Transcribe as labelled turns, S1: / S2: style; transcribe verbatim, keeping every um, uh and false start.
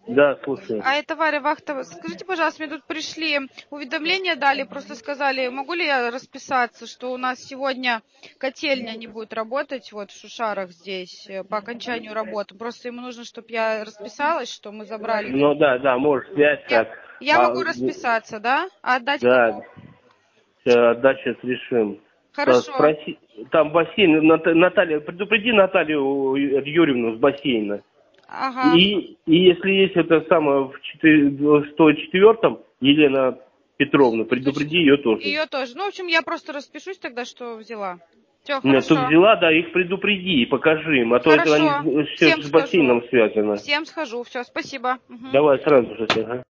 S1: Да, слушаю.
S2: А это Варя Вахтова. Скажите, пожалуйста, мне тут пришли уведомления, дали, просто сказали, могу ли я расписаться, что у нас сегодня котельня не будет работать вот в Шушарах здесь по окончанию работы. Просто ему нужно, чтобы я расписалась, что мы забрали.
S1: Ну да, да, может, связь
S2: Я,
S1: так.
S2: я
S1: А,
S2: могу расписаться, да? А отдать
S1: да,
S2: кому?
S1: отдать сейчас решим.
S2: Хорошо.
S1: Спроси, там бассейн, Нат- Наталья, предупреди Наталью Юрьевну с бассейна.
S2: Ага.
S1: И, и если есть это самое в сто четвёртом Елена Петровна, предупреди ее тоже.
S2: Ее тоже. Ну, в общем, я просто распишусь тогда, что взяла. Все,
S1: Нет, ты
S2: хорошо.
S1: взяла, да, их предупреди и покажи им, а то это они
S2: Хорошо.
S1: все
S2: Всем
S1: с
S2: скажу.
S1: бассейном связано.
S2: Всем схожу. Все, спасибо. Мгм.
S1: Давай сразу же. Ага.